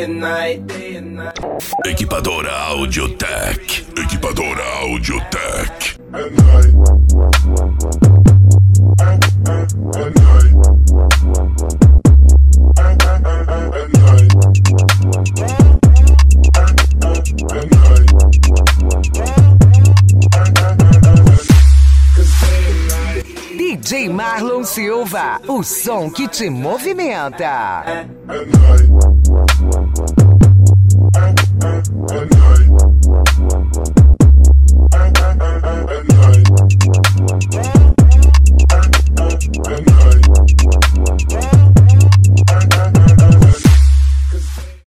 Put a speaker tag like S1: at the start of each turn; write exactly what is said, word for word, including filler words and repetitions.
S1: and night, day and night.
S2: Equipadora Audiotech. Equipadora Audiotech.
S3: At night. At, at, at night. At, at, at, at night. At, at, at night. At, at, at, at night.
S4: D J Marlon Silva, o som que te movimenta.
S3: At night.